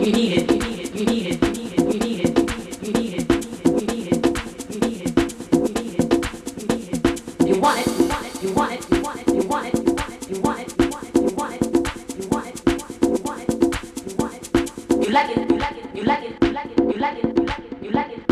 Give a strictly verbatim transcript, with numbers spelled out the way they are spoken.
need it, you need it, you need it, you need it, you need it, you need it, you need it, you need it, you need it, you need it. You want it, you want it, you want it, you want it, you want it, you want it, you want it, you want it, you want it, you want it, you want it, you want it, you want it. You like it, you like it, you like it, you like it, you like it, you like it, you like it.